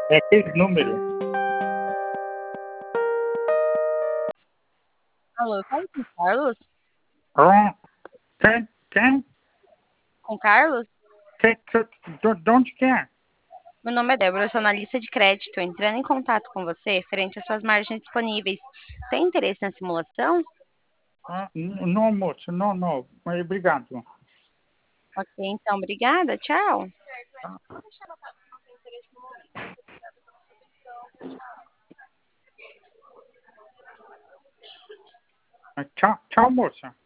É aquele número. Alô, fala com o Carlos? Oh, quem? Com Carlos? De onde que é? Meu nome é Débora, eu sou analista de crédito, entrando em contato com você frente às suas margens disponíveis. Tem interesse na simulação? Não, moço, não. Obrigado. Ok, então, obrigada, tchau. Tchau, moça.